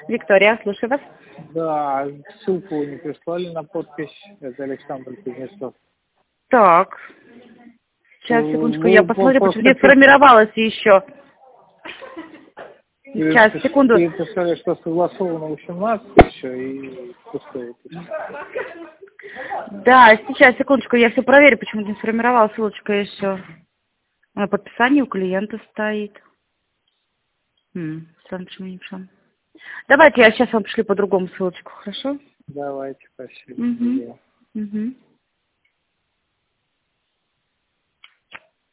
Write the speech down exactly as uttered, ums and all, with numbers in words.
Виктория, слушаю вас. Да, ссылку не прислали на подпись. Это Александр Кузнецов. Так. Сейчас, секундочку, я Вы посмотрю, по- почему не после- сформировалась еще. Вы Сейчас, секунду. Вы писали, что согласовано восемнадцать еще и пустое. Да, сейчас, секундочку, я все проверю, почему не сформировалась ссылочка еще. А, подписание у клиента стоит. М, странно, почему не пришло. Давайте я сейчас вам пришлю по-другому ссылочку, хорошо? Давайте, спасибо. Угу. Угу.